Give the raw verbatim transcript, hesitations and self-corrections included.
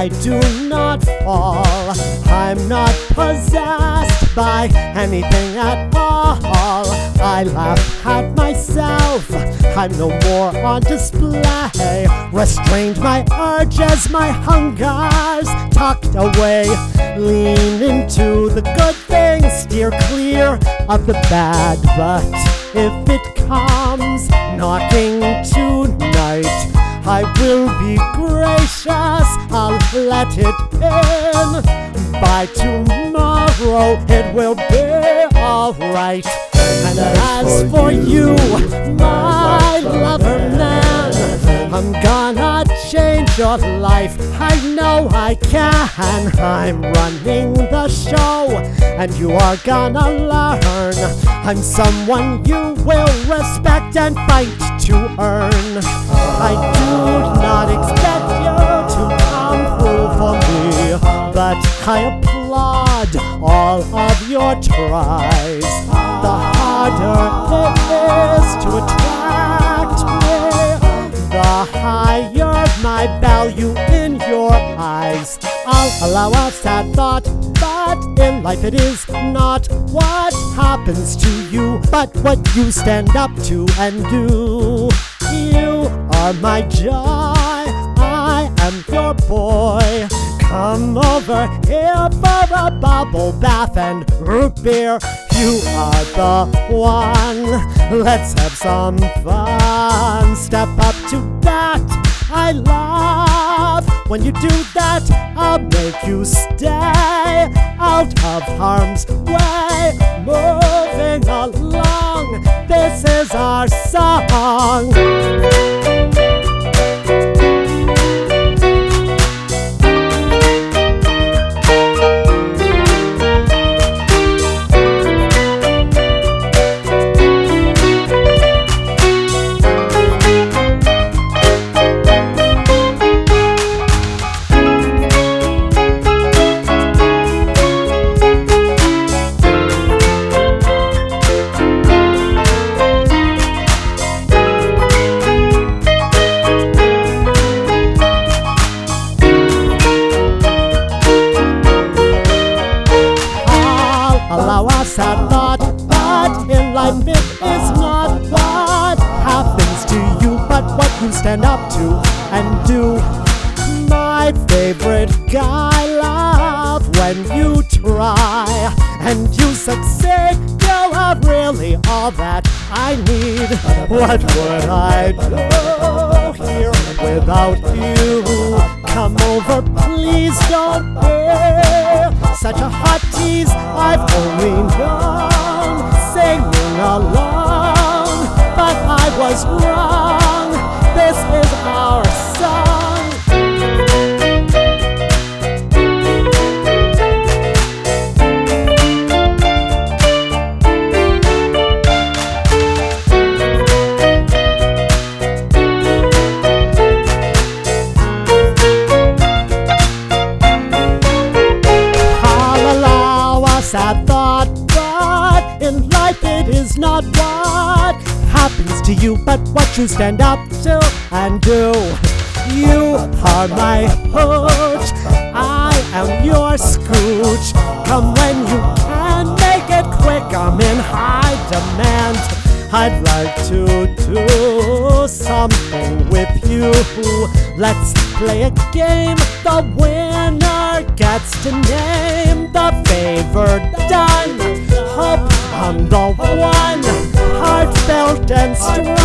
I do not fall. I'm not possessed by anything at all. I laugh at myself, I'm no more on display. Restrained my urges, my hungers tucked away. Lean into the good things, steer clear of the bad. But if it comes knocking tonight, I will be gracious, I'll let it in. By tomorrow it will be alright. And as for you, my lover man, I'm gonna change your life, I know I can. I'm running the show, and you are gonna learn I'm someone you will respect and fight to earn. I do not expect you to come through for me, but I applaud all of your tries. The harder it is to attract me, the higher my value in your eyes. I'll allow a sad thought, but in life it is not what happens to you, but what you stand up to and do. You are my joy, I am your boy. Come over here for a bubble bath and root beer. You are the one, let's have some fun. Step up to bat, I love when you do that. I'll make you stay out of harm's way. Moving along, this is our song. Allow a sad thought, but in life it is not what happens to you, but what you stand up to and do. My favorite guy, love when you try and you succeed. You are really all that I need. What would I do here without you? Come over, please don't be such a hot tease. I've only known singing alone, but I was wrong. This is our song. Sad thought, but in life it is not what happens to you, but what you stand up to and do. You are my hooch, I am your scooch. Come when you can, make it quick, I'm in high demand. I'd like to do something with you. Let's play a game, the winner gets to name the favored done. Hope I'm the one, heartfelt and strong.